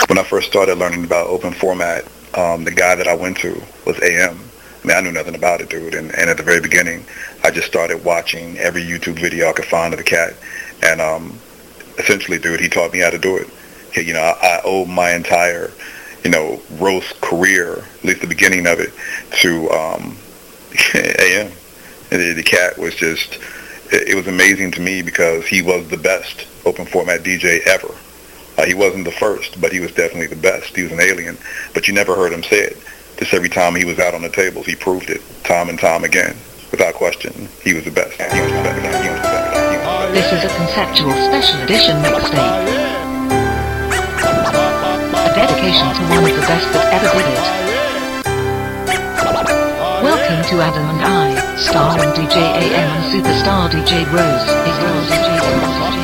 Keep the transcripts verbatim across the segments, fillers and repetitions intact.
When I first started learning about open format, um, the guy that I went to was A M. I mean, I knew nothing about it, dude. And, and at the very beginning, I just started watching every YouTube video I could find of the cat. And um, essentially, dude, he taught me how to do it. He, you know, I, I owe my entire, you know, roast career, at least the beginning of it, to um, A M. And the, the cat was just, it, it was amazing to me because he was the best open format D J ever. Uh, he wasn't the first, but he was definitely the best. He was an alien, but you never heard him say it. Just every time he was out on the tables, he proved it, time and time again, without question. He was the best. He was the best. He was the best. He was the best. This is a conceptual special edition mixtape. A dedication to one of the best that ever did it. Welcome to Adam and I, starring D J A M and superstar D J Rose. His girl D J Rose.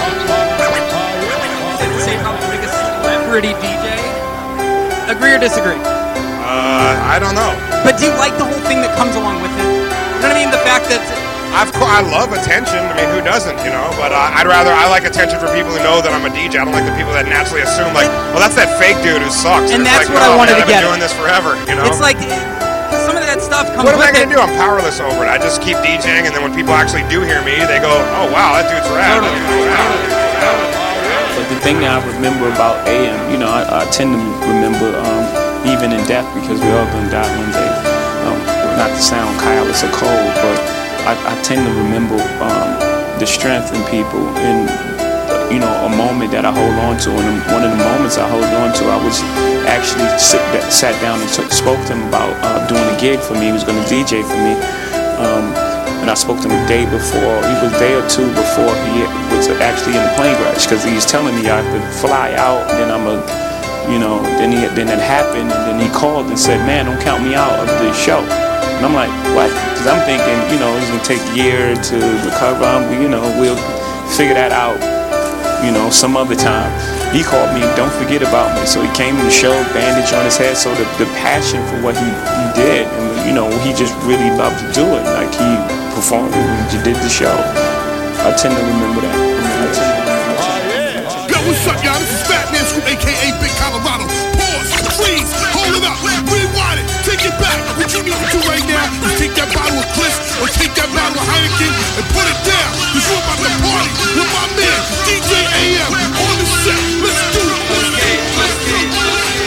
Say how the biggest celebrity D J? Agree or disagree? Uh, I don't know. But do you like the whole thing that comes along with it? You know what I mean? The fact that... I've, I love attention. I mean, who doesn't, you know? But uh, I'd rather... I like attention for people who know that I'm a D J. I don't like the people that naturally assume, like, well, that's that fake dude who sucks. And it's that's like, what no, I wanted man, to get. I've been doing this forever, you know? It's like... Some of that stuff comes what am with I going it. to do? I'm powerless over it. I just keep DJing, and then when people actually do hear me, they go, oh, wow, that dude's rad. Totally. But the thing that I remember about A M, you know, I, I tend to remember um, even in death, because we're all going to die one day. Um, not to sound callous or cold, but I, I tend to remember um, the strength in people and, uh, you know, a moment that I hold on to. And one of the moments I hold on to, I was actually sit, sat down and t- spoke to him about uh, doing a gig for me. He was going to D J for me. Um, and I spoke to him a day before, he was a day or two before he was actually in the plane crash, because he was telling me I have to fly out, and then I'm a, you know, then he then it happened, and then he called and said, man, don't count me out of the show. And I'm like, what? Because I'm thinking, you know, he's gonna take a year to recover. I'm, you know, we'll figure that out, you know, some other time. He called me, don't forget about me. So he came to the show, bandage on his head. So the, the passion for what he, he did, and you know, he just really loved to do it. Like he performed, he did the show. I tend to remember that. I tend to remember that. Yo, what's up, y'all? This is Fat Man Scoop, aka Big Colorado. Pause, please, hold it up, rewind it, take it back. What you need to do right now is take that bottle of Cliff or take that bottle of Heineken and put it down. Cause you're about to party with my man, D J A M, on the set. Let's do it. Let's get it. Let's get it.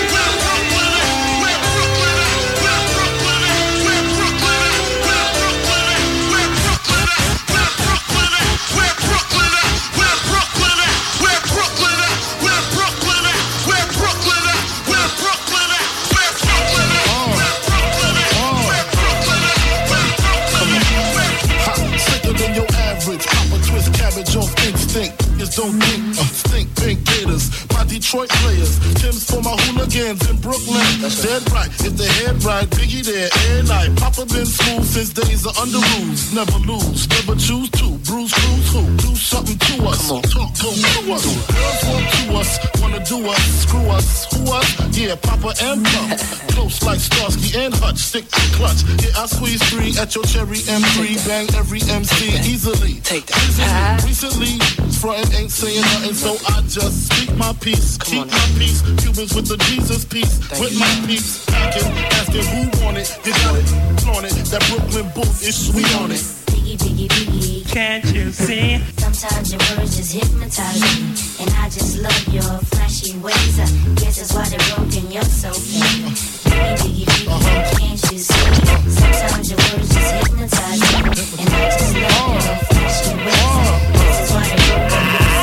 Off instinct, is don't think, uh, stink, pink gators, my Detroit players, Tim's for my hooligans in Brooklyn. That's dead right, if the head right, Biggie there, air night. Papa been smooth since days of under rules. Never lose, never choose to. Bruise, cruise, who? Do something to us. Talk, go to us. Girls want to us, wanna do us, screw us, who us? Yeah, Papa and Pump. Close like Starsky and Hutch, stick to clutch. Yeah, I squeeze three at your cherry M three, bang every M C easily. Take that. Recently, frontin' ain't saying nothing, so I just speak my peace. Keep my peace. Cubans with the Jesus peace. With my peace. Packing, asking who want it. You got it, flaunt it. That Brooklyn booth is sweet on it. Biggie, biggie, biggie. Can't you see? Sometimes your words just hypnotize me. And I just love your flashy ways. I guess that's why they're broken. You're so fake. Biggie, biggie, biggie. Uh-huh. Can't you see? Sometimes your words just hypnotize me. And I just love your flashy ways. I guess that's why they're broken.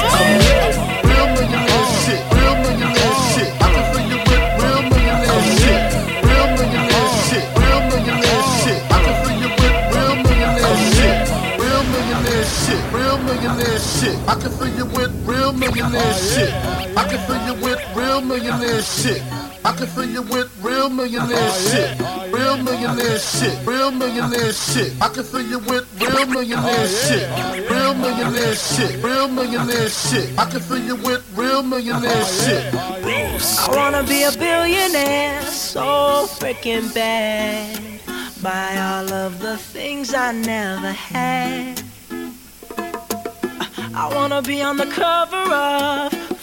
Real millionaire shit. Real millionaire shit. I can fill you with real millionaire shit. Real millionaire shit. Real millionaire shit. I can fill you with real millionaire shit. Real millionaire shit. Real millionaire shit. I can fill you with real millionaire shit. I can fill you with real millionaire shit. I can fill you with real millionaire shit. Real millionaire shit. Real millionaire shit. I can fill you with real millionaire shit. Real millionaire shit. Real millionaire shit. I can fill you with real millionaire shit. I wanna be a billionaire so freaking bad. Buy all of the things I never had. I wanna be on the cover of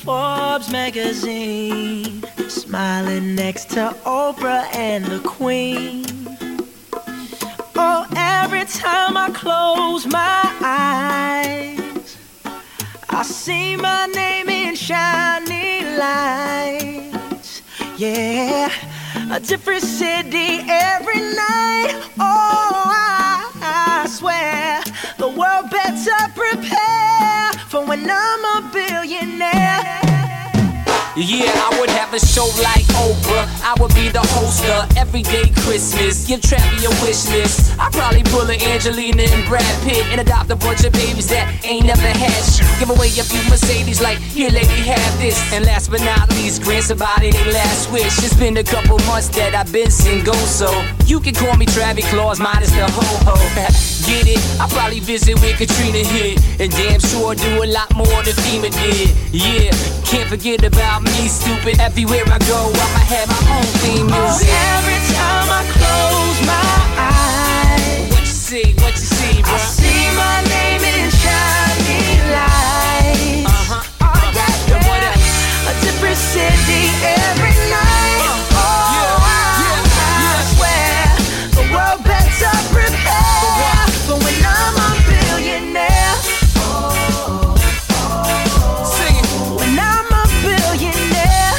Forbes magazine, smiling next to Oprah and the Queen. Oh, every time I close my eyes, I see my name in shining lights. Yeah, a different city every night. Oh, I, I swear the world better prepare for when I'm a billionaire. Yeah, I would have a show like Oprah. I would be the host of Everyday Christmas. Give Travi a wish list. I'd probably pull a Angelina and Brad Pitt and adopt a bunch of babies that ain't never had shit. Give away a few Mercedes like, here lady, have this. And last but not least, grant somebody their last wish. It's been a couple months that I've been single, so you can call me Travi Claus, minus the ho-ho. Get it? I'll probably visit where Katrina hit, and damn sure do a lot more than FEMA did. Yeah, can't forget about me, stupid. Everywhere I go, I'ma have my own theme music. Oh, every time I close my eyes, what you see, what you see, bro? I see my name in shining lights. Uh-huh. Oh, yeah, yeah. What else? A different city every night. Uh, oh, yeah, I, yeah, I yeah. swear the world better prepare for when I'm a billionaire. Oh, oh, sing it. when I'm a billionaire.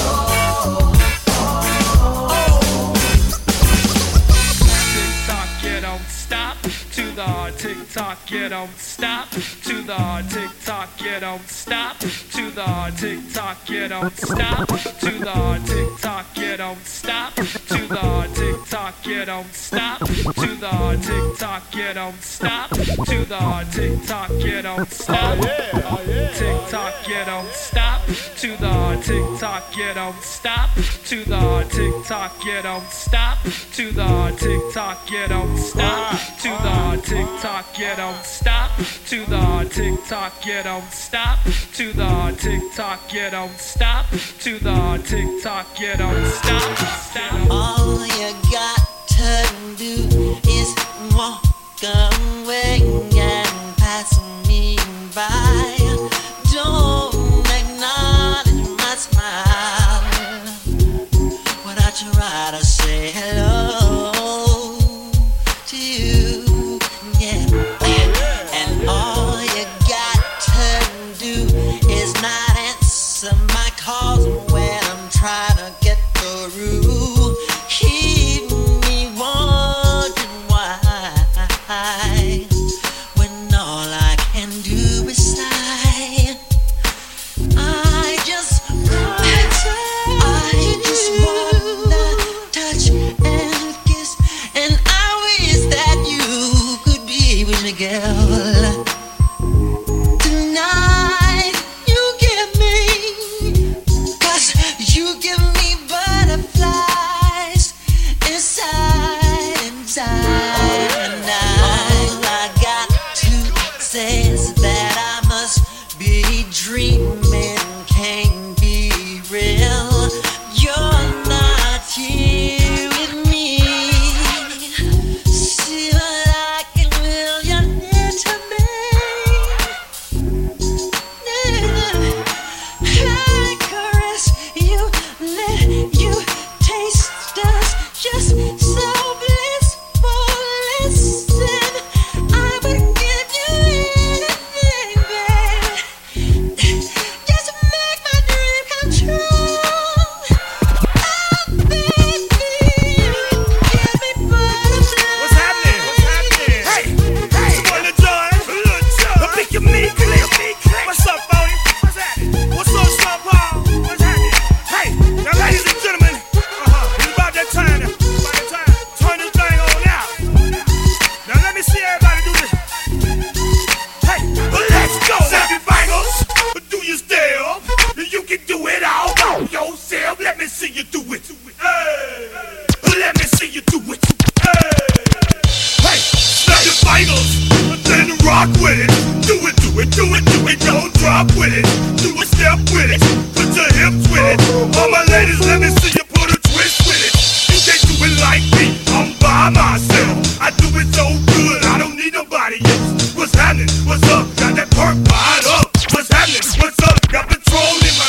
Tick-tock, you don't stop. To the tick-tock, you don't stop. To the tick-tock, you don't stop. To the tick-tock, you don't stop. To the tick-tock, you don't stop. To the tick-tock, you don't stop. To the tick-tock, you don't stop. To the tick-tock, you don't stop. Tick-tock, you don't stop. To the tick-tock, you don't stop. To the tick-tock, you don't stop. To the tick-tock, you don't stop. To the tick-tock, you don't stop. To the tick-tock, you don't stop. To the tick-tock, you don't stop. To the tick-tock, you don't stop. Stop. All you got to do is walk away and pass me by. Don't acknowledge my smile when I try to say hello to you. Yeah. And all you got to do is not answer my calls when I'm trying to get through. Keep me wondering why, when all I can do is sigh. I just I just wanna touch and kiss, and I wish that you could be with me, girl. Tonight you give me, 'cause you give me butterflies inside, inside. And all I got to say is that I must be dreaming, can't be real. You're not here with me. Still like a millionaire to me. I caress you, let you taste us, just so blissful. Listen, I would give you anything, baby, just to make my dream come true. Oh, baby, give me butterflies. What's happening? What's happening? Hey, hey, it's boy Lil Jon. Lil Jon. I think you me click. What's up, Bodie? What's happening? What's up, Sean Paul? What's happening? Hey, now ladies and gentlemen, uh-huh, it's about that time. About that time. Turn this thing on out. Now let me see everybody do this. Hey, well, let's go. Seven fingers, do you still? You can do it all by yourself. Let me see you do it. Hey, let me see you do it. Hey, hey, snap your fingers, then rock with it. Do it, do it, do it, do it. Don't drop with it. Do a step with it. Put your hips with it. All my ladies, let me see you put a twist with it. You can't do it like me. I'm by myself. I do it so good. I don't need nobody else. What's happening? What's up? Got that perk fired up. What's happening? What's up? Got Patron in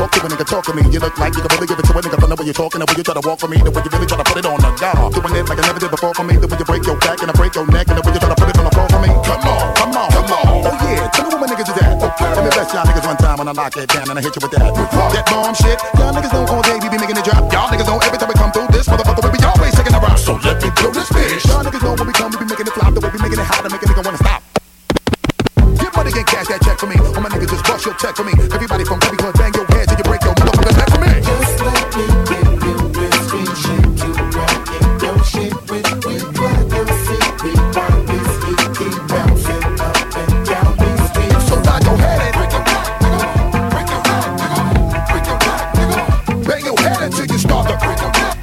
talk to a nigga, talk to me. You look like you can really give it to a nigga from the way you're talking, the way you try to walk for me, the way you really try to put it on the guard. Doing it like I never did before for me, the way you break your back and I break your neck, and the way you try to put it on the floor for me. Come on, come on, come on. Oh yeah, tell me where my niggas is at. Okay. Let me bless y'all niggas one time when I lock it down and I hit you with that. That bomb shit. Y'all niggas know all day we be making it drop. Y'all niggas know every time we come through this motherfucker we be always taking a rock. So let me blow this bitch. Y'all niggas know when we come we be making it flop, the way we making it hot and make a nigga wanna stop. Get money and cash that check for me. All my niggas just bust your check for me. Everybody from Cubby Club bang your head till you break your motherfucking neck for me. Just let me give you this sweet shit to rock it. Your shit with me, what you see me rock this heat, keep bouncing up and down these streets. So nod your head and break your back, nigga. Break your back, nigga. Break your back, nigga. Bang your head until you start to break your back.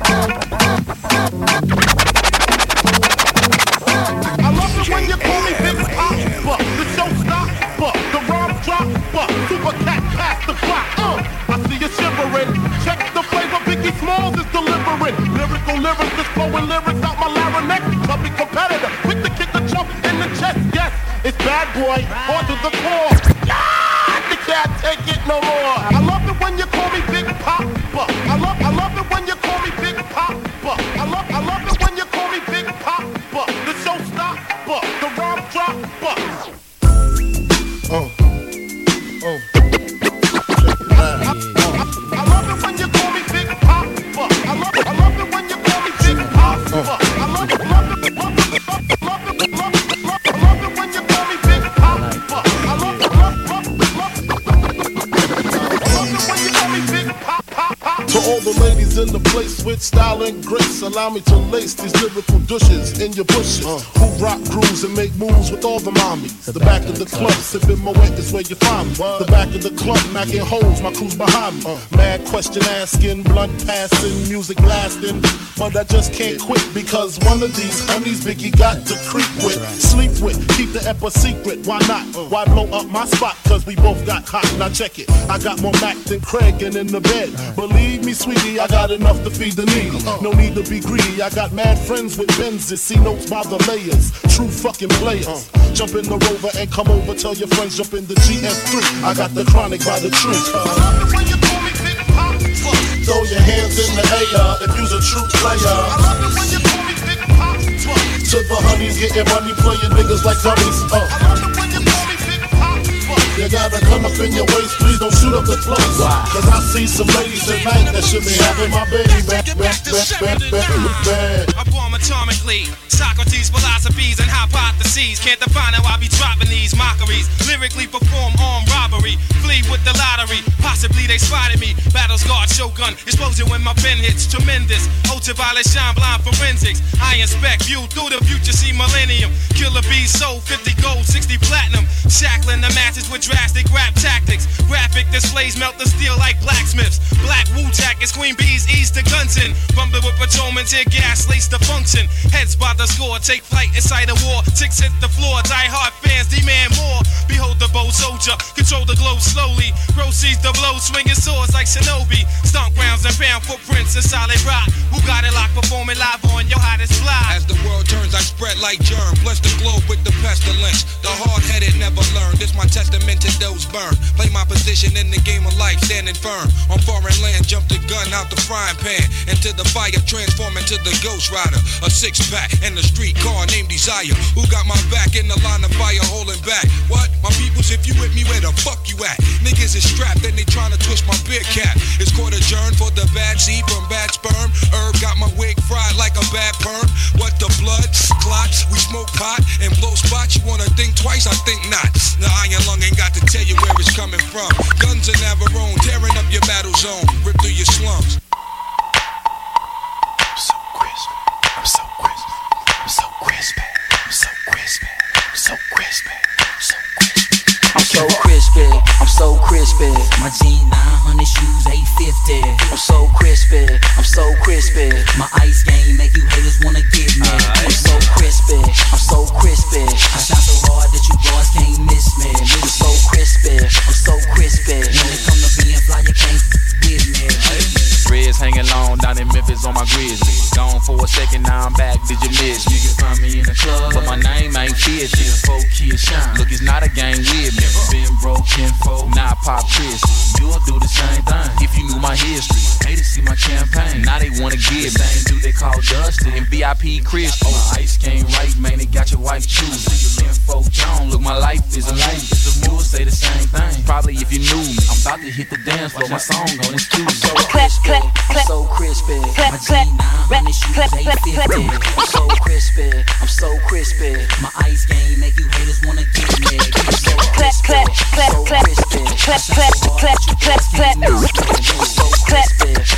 I love it when you call me Big Pop, but the show stop, but the rhyme drop, but Super Cat pass the clock. Uh, I see you shivering. Check the flavor Biggie Smalls is delivering. Lyrical lyrics, just flowing lyrics out my larynx. Public competitor, quick to kick the jump in the chest. Yes, it's bad boy, on to the core. Yeah, the cat take it no more. I love it when you call me Big Pop, but I love, I love it when you call me Big Pop, but I love, I love it when you call me Big Pop, but the show stop, but the rhyme drop, but. Oh, oh. I, I love it when you call me Big Pop, but I love, I love it when you call me Big Pop, but I love it, love it, love it, love it, love it, love it, love it when you call me Big Pop, but I love it, love it, love it, love it, love it when you call me Big Pop, pop, pop. To all the ladies in the place with style and grace, allow me to lace these lyrical douches in your bushes. Uh. Who rock grooves and make moves with all the mommies. The, the back, back of the club, club sipping Moet is where you find me. What? The back of the club, macking holes, my crew's behind me. Uh. Mad question asking, blunt passing, music blasting. But I just can't quit because one of these honeys Biggie got to creep with, right. Sleep with, keep the ep a secret. Why not? Uh. Why blow up my spot? Cause we both got hot. Now check it. I got more Mac than Craig and in the bed. Right. Believe me, sweetie, I got enough to feed the needy. Uh. No need to be greedy. I got mad friends with Benzes. See notes by the layers. True fucking players. Uh. Jump in the Rover and come over. Tell your friends jump in the G F three. I got the chronic by the tree. Uh. I love it when you call me Big Pop. Throw your hands in the air if you's a true player. I love it when you call me Big Pop. To the honeys getting money, playing niggas like dummies. Uh. I love it when you call me Big Pop. You gotta come up in your waist, please don't shoot up the place. Cause I see some ladies tonight that should be having my baby back, back, back, back, back, back. I form atomically, Socrates' philosophies and hypotheses. Can't define how I be dropping these mockeries. Lyrically perform armed robbery, flee with the lottery. Possibly they spotted me. Battle scarred Shogun, explosion when my pen hits. Tremendous, ultraviolet shine blind forensics. I inspect, view through the future, see millennium. Killer bees sold fifty gold, sixty platinum. Shackling the masses with drastic rap tactics. Graphic displays melt the steel like blacksmiths. Black Wu jackets, queen bees ease the guns in. Rumble with patrolmen, tear gas, lace the function. Heads by the score, take flight inside a war. Ticks hit the floor, die hard fans demand more. Behold the bold soldier, control the globe slowly. Proceeds the blow, swinging swords like shinobi. Stomp grounds and pound footprints in solid rock. Who got it locked, performing live on your hottest fly. As the world turns, I spread like germ. Bless the globe with the pestilence. The hard-headed never learn. This my testament to those burned. Play my position in the game of life, standing firm. On foreign land, jump the gun out the frying pan. Into the fire, transform into the Ghost Rider. A six-pack and a street car named Desire. Who got my back in the line of fire, holding back? What? My peoples, if you with me, where the fuck you at? Niggas is strapped and they tryna twist my beer cap. It's court adjourned for the bad seed from bad sperm. Herb got my wig fried like a bad perm. What the blood? Clots, we smoke pot and blow spots. You wanna think twice? I think not. The iron lung ain't got to tell you where it's coming from. Guns in Navarone, tearing up your battle zone. Rip through your slums. I'm so crispy. I'm so crispy. I'm so crispy. I'm so crispy. I'm so crispy. I'm so crispy. I'm so crispy. My jean nine hundred shoes eight fifty. I'm so crispy. I'm so crispy. My ice game make you haters wanna get me. I'm so crispy. I'm so crispy. I shine so hard that you boys can't miss me. I'm so crispy. I'm so crispy. When it come to being fly, you can't with me. Reds hanging long down in Memphis on my grizzly. Gone for a second, now I'm back. Did you miss me? You can find me in the club, but my name ain't Fishy. Four kids shine. Look, it's not a game with me. Been broke, info, now pop Chris. You'll do the same thing. history. Haters see my campaign, now they wanna give me. Same dude they call Dusty and V I P Chris. Oh, my ice came right, man, it got your wife choosing. Your info John, look, my life is a movie. You would say the same thing, probably if you knew me. I'm about to hit the dance floor, my song on this Tuesday. I'm so crispy, I'm so crispy. My G nine running shoes eight fifty. I'm so crispy, I'm so crispy. My ice game make you haters wanna get me. I'm so crispy, so crispy. Clap, clap, clap, clap, clap, clap, clap,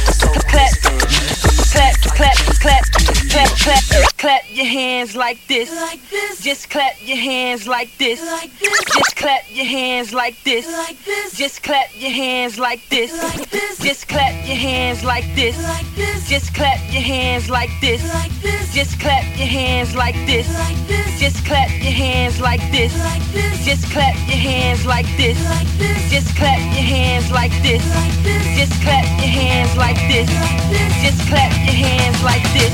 clap, clap, clap, clap, clap your hands like this. Just clap your hands like this. Just clap your hands like this. Just clap your hands like this. Just clap your hands like this. Just clap your hands like this. Just clap your hands like this. Just clap your hands like this. Just clap your hands like this. Just clap your hands like this. Just clap your hands like this. Just clap your hands like this.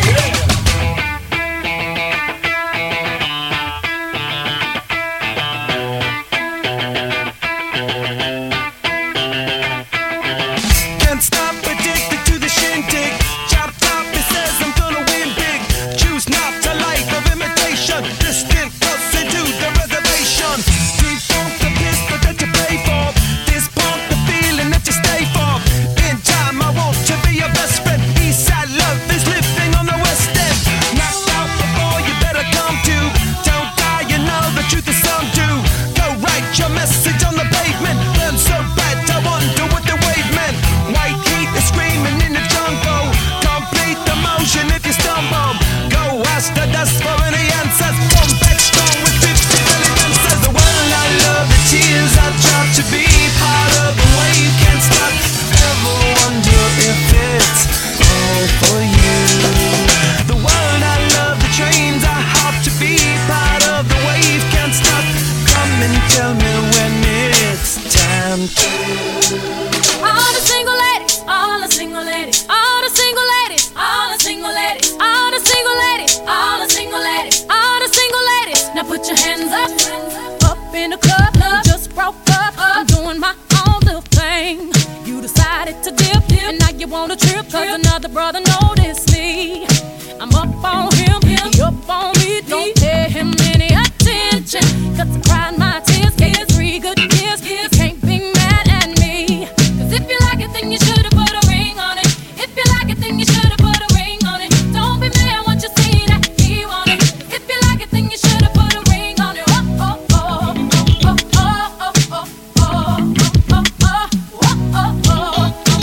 Can't stop, addicted to the shindig. Chop top, it says I'm gonna win big. Choose not a life of imitation. Distant closer to the reservation. Deep funk the pistol that you pay for. This pump the feeling that you stay for. In time I want to be your best friend. Eastside love is living on the west end. Knocked out before you better come to. Don't die, you know the truth is some do. Go write your message on the pavement. Burn so bad, I wonder what the wave meant. White heat is screaming in the jungle. Complete the motion if you stumble. Go ask the dust for any answers. Come back strong with fifty million answers. The world I love, the tears I drop to be part of the wave. Can't stop. Ever wonder if it's all for you? The world I love, the trains I hop to be part of the wave. Can't stop. Come and tell me when it's time to. All the single ladies, all the single ladies, all the single ladies, all the single ladies, all the single ladies, all the single ladies, all the single ladies. Now put your hands up, up in the club. You just broke up. I'm doing my own little thing. You decided to dip, and now you wanna trip, cause another brother noticed me. I'm up on him, he up on me. Don't pay him any attention, cause I cried my tears, gave three good years. You can't be mad at me, cause if you like it, then you should've put a ring on it. If you like it, then you should've put a ring on it. Don't be mad once you see that he want it. If you like it, then you should've put a ring on it. Oh, oh, oh, oh, oh, oh, oh, oh, oh, oh, oh, oh, oh.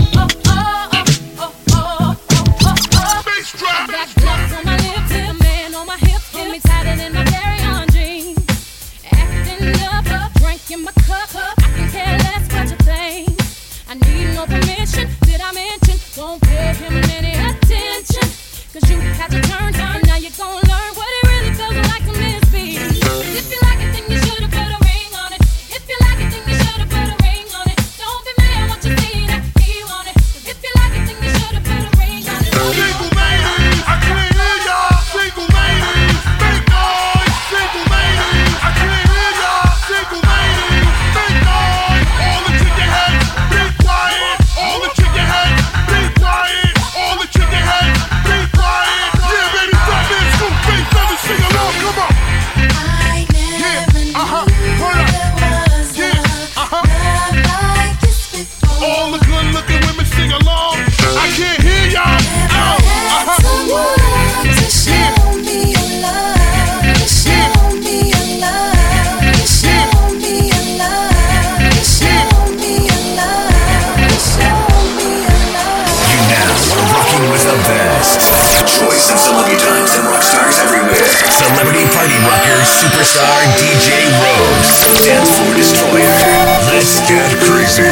Don't pay him any attention, cause you had to turn time. Now you're gonna learn what it really feels like to miss me. If you like it, then you should've put a ring on it. If you like it, then you should've put a ring on it. Don't be mad once you see that he want it. If you like it, then you should've put a ring on it. Single ladies, I can't hear y'all. Single ladies, big noise. Single ladies, I can't hear y'all. Single ladies, big noise. All the chicken heads, be quiet. All the chicken heads, be quiet. All the chicken heads, be quiet. Yeah, baby, stop this. Scoop, baby, let me sing along. Come on. I never Yeah, uh-huh. knew Hold up. there was Yeah, uh-huh. love like this before. All the good-looking women sing along. I can't hear y'all. Oh, uh-huh. Someone to show me your love, to show me your love, to show me your love, to show me your love, to show me your love. You now are rocking with the best. Choice and celebrity times and rock stars everywhere. Celebrity party rocker, superstar D J Rose. Dance floor destroyer. Let's get crazy.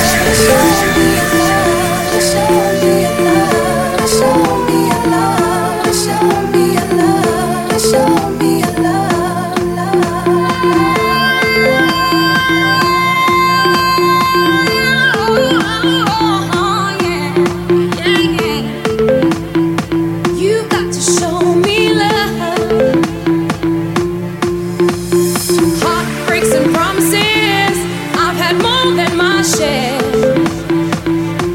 You got to show me love. Heartbreaks and promises, I've had more than my share.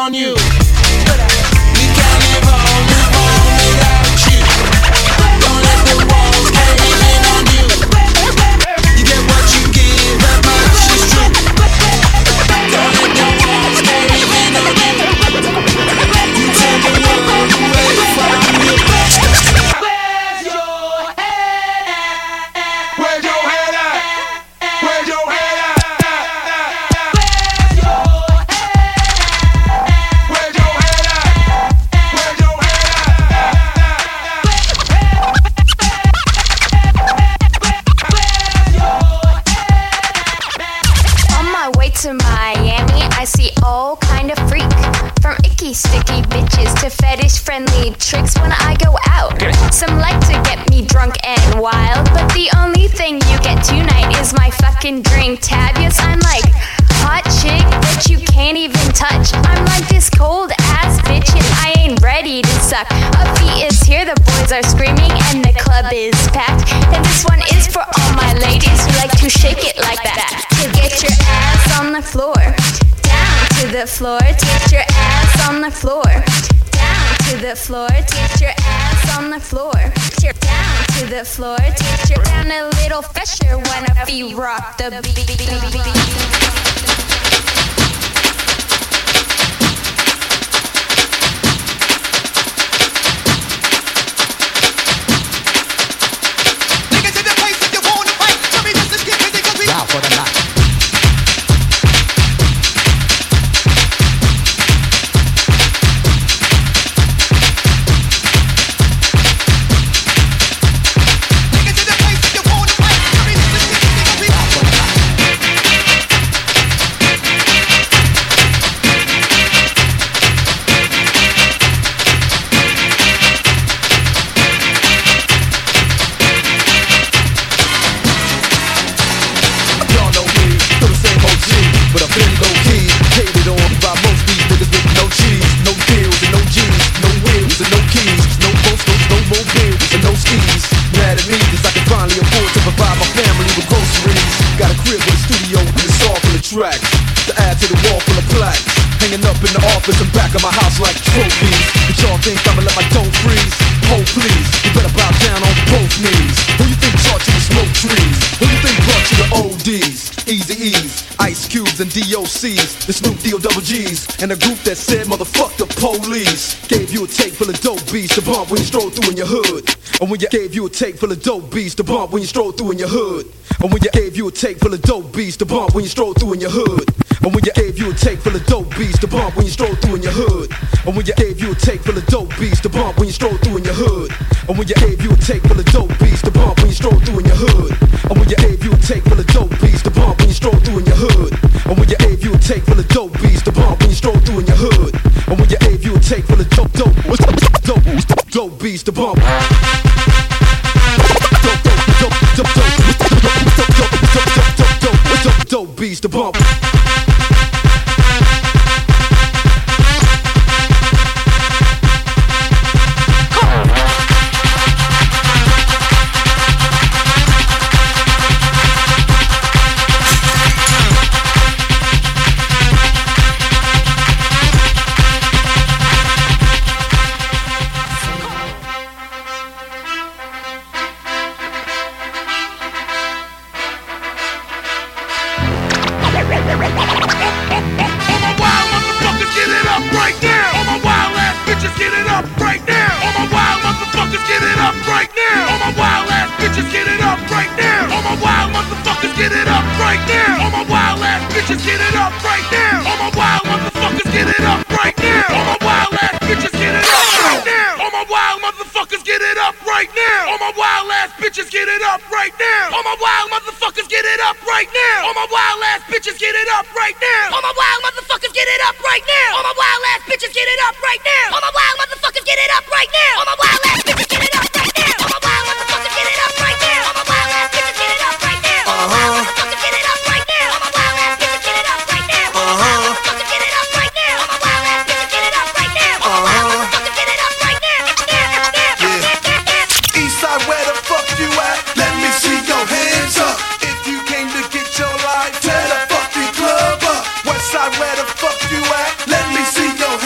on you. We can't live on, live on without you. Don't let the walls cave in on you. You get what you give, that much is true. Don't let the walls cave in on you. You turn the world away from you. Where's your head at? Where's your head at? Where's your head at? Where's your head at? Where's your head at? Where's your head at? On my way to Miami, I see all kind of freak. From icky, sticky bitches to fetish-friendly tricks when I go out. Some like to get me drunk and wild, but the only thing you get tonight is my fucking drink tab. Yes, I'm like hot chick that you can't even touch. I'm like this cold-ass bitch and I ain't ready to suck. A beat is here, the boys are screaming and the club is packed. And this one is for all my ladies who like to shake it like that. To get your ass on the floor. To the floor, take your ass on the floor. Down to the floor, take your ass on the floor. Down to the floor, take your down a little fresher when a feet rock the beat. Tracks to add to the wall full of plaques, hanging up in the office and back of my house like trophies. But y'all think I'ma let my dough freeze? Oh please, you better bow down on both knees. Who you think taught you to smoke trees? Who you think brought you the O Ds, Easy E's, Ice Cubes and D O C's, the Snoop D O double G's, and a group that said motherfuck the police? Gave you a tape full of dope beats to bump when you stroll through in your hood. And when you gave you a tape full of dope beats to bump when you stroll through in your hood. And when you gave you a tape full of dope beats to bump when you stroll through in your hood. And when you gave you a tape full of dope beats to bump when you stroll through in your hood. And when you gave you a tape full of dope beats to bump when you stroll through in your hood. And when you gave you a tape full of dope beats to bump when you stroll through in your hood. And when you gave you a tape full of dope beats to bump when you stroll through in your hood. And when you gave you a tape full of dope beats to bump when you stroll through in your hood. And when you gave you a tape full of dope dope dope dope beats to bump. Dope beats to bump. Where the fuck you at? Let me see your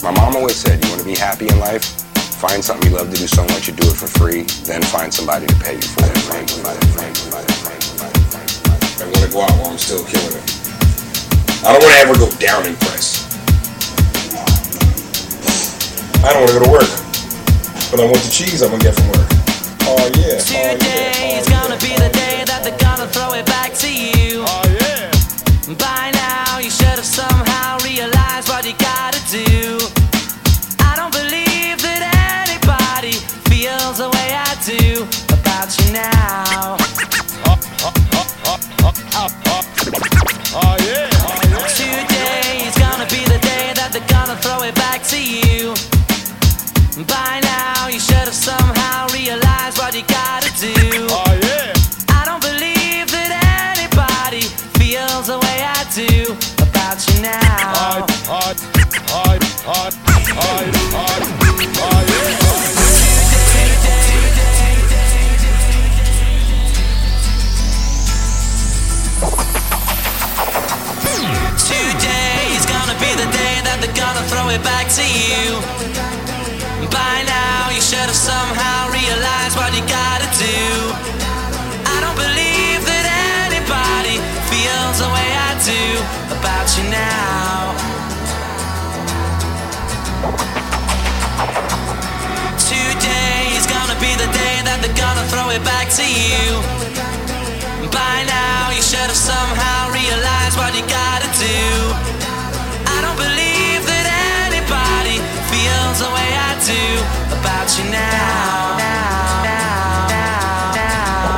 My mom always said, you want to be happy in life? Find something you love to do so much you do it for free, then find somebody to pay you for it. I want to go out while I'm still killing it. I don't want to ever go down in price. I don't want to go to work, but I want the cheese I'm going to get from work. Oh yeah. Today is gonna be the day that they're gonna throw it back to you. Oh yeah. By now you should have somehow realized what you gotta do. I don't believe that anybody feels the way I do about you now. Oh yeah. Today is gonna be the day that they're gonna throw it back to you. By now you should have somehow realized what you gotta do. Oh yeah. I don't believe that anybody feels the way I do about you now. Hard, hard, hard, hard, hard, hard, hard, yeah. Today is gonna be the day that they're gonna throw it back to you. By now you should have somehow realized what you gotta do. I don't believe that anybody feels the way I do about you now. Today is gonna be the day that they're gonna throw it back to you. By now you should have somehow realized what you gotta do. I don't believe that anybody feels the way I do about you now. now, now, now, now,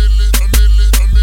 million, a million, a million.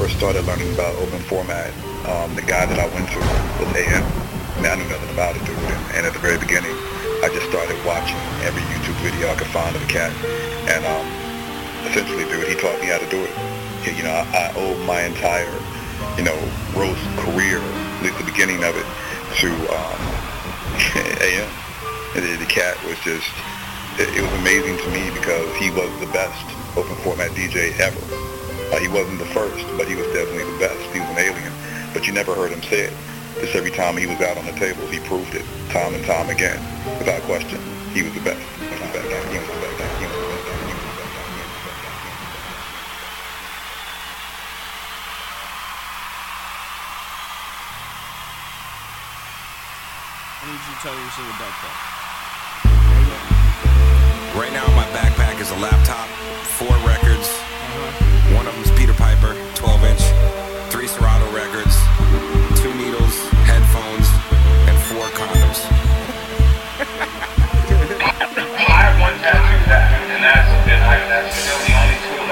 first started learning about open format, um, the guy that I went to was A M. I, mean, I knew nothing about it, dude. And, and at the very beginning, I just started watching every YouTube video I could find of the cat. And um, essentially, dude, he taught me how to do it. You know, I, I owe my entire, you know, roast career, at least the beginning of it, to um, A M. The, the cat was just, it, it was amazing to me because he was the best open format D J ever. Uh, he wasn't the first, but he was definitely the best. He was an alien, but you never heard him say it. Just every time he was out on the tables, he proved it, time and time again, without question. He was the best. He was the best. He was the best. He was the best. He was the best. I need you to tell me what's in your backpack. Right now, my backpack is a laptop, four records. Uh-huh. One of them's Peter Piper, twelve inch, three Serato records, two needles, headphones, and four condoms. I have one tattoo back, and that's been like that's still the only tool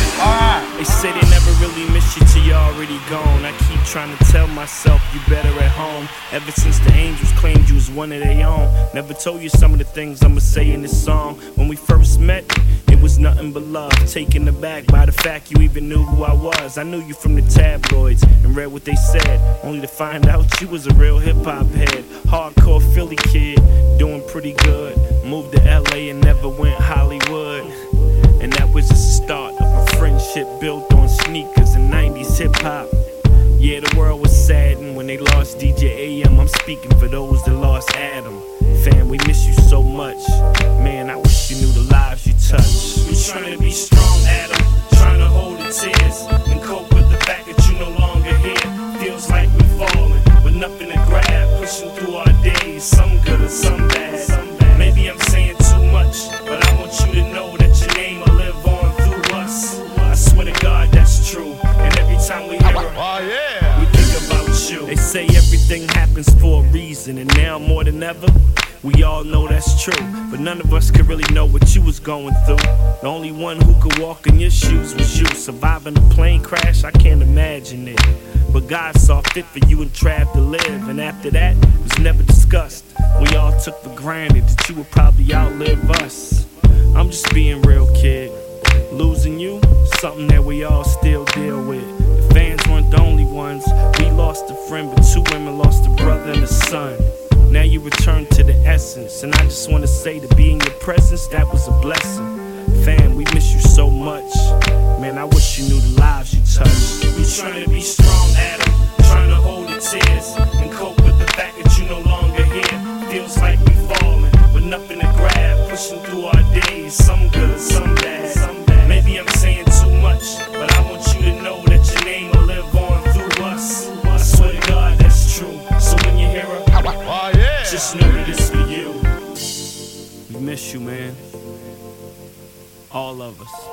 I have. They say they never really miss you till you're already gone. I keep trying to tell myself you better at home. Ever since the angels claimed you as one of their own. Never told you some of the things I'ma say in this song. When we first met, it was nothing but love. Taken aback by the fact you even knew who I was. I knew you from the tabloids and read what they said, only to find out you was a real hip-hop head. Hardcore Philly kid, doing pretty good. Moved to L A and never went Hollywood. And that was just the start of a friendship built on sneakers and nineties hip-hop. Yeah, the world was saddened when they lost D J A M. I'm speaking for those that lost Adam. Fam, we miss you so much. Man, I wish you knew the lives you touched. We're trying to be strong, Adam. Trying to hold the tears and cope with the fact that you're no longer here. Feels like we're falling with nothing to grab. Pushing through our days, some good and some bad. Maybe I'm saying too much, but I want you to know that your name will live on through us. I swear to God, that's true. And every time we hear it, oh, yeah. we think about you. They say everything happens for a reason, and now more than ever, we all know that's true. But none of us could really know what you was going through. The only one who could walk in your shoes was you. Surviving a plane crash, I can't imagine it. But God saw fit for you and Trav to live. And after that, it was never discussed. We all took for granted that you would probably outlive us. I'm just being real, kid. Losing you, something that we all still deal with. The fans weren't the only ones. We lost a friend, but two women lost a brother and a son. Now you return to the essence, and I just want to say to be in your presence, that was a blessing. Fam, we miss you so much. Man, I wish you knew the lives you touched. We trying to be strong, Adam. Trying to hold the tears and cope with the fact that you're no longer here. Feels like we falling with nothing to grab. Pushing through our days, some good, some bad. Maybe I'm saying too much, but I want you to know that your name will live on through us. I swear to God, that's true. So when you hear her, oh, yeah. just know that it's for you. We miss you, man. All of us.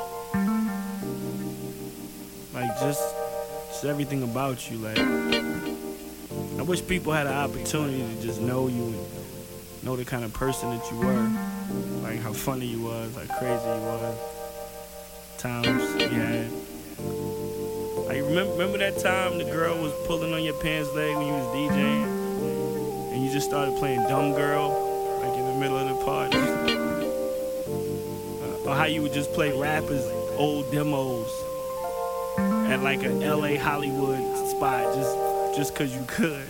Like, just, just everything about you. Like, I wish people had an opportunity to just know you and know the kind of person that you were. Like, how funny you was, how crazy you was. Times you had. Like, remember, remember that time the girl was pulling on your pants leg when you was DJing? And you just started playing Dumb Girl, like in the middle of the party? Or how you would just play rappers' old demos at like an L A Hollywood spot just just cause you could.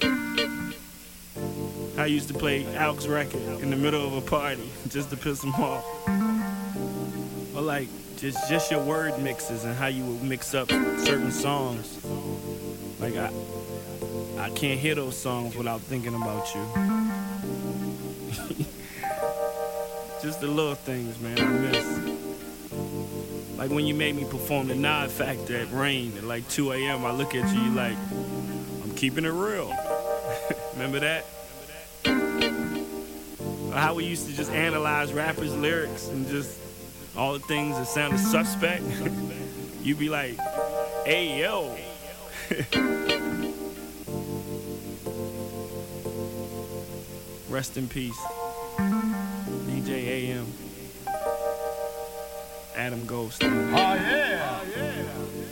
I used to play Alk's record in the middle of a party just to piss him off. Or like just just your word mixes and how you would mix up certain songs. Like I I can't hear those songs without thinking about you. Just the little things, man, I miss. Like when you made me perform the Nod Factor at Rain at like two a.m. I look at you, you like, I'm keeping it real. Remember that? Or how we used to just analyze rappers' lyrics and just all the things that sounded suspect. You'd be like, hey, yo. Rest in peace. D J A M. Adam Goldstein. Oh, yeah. Oh, yeah.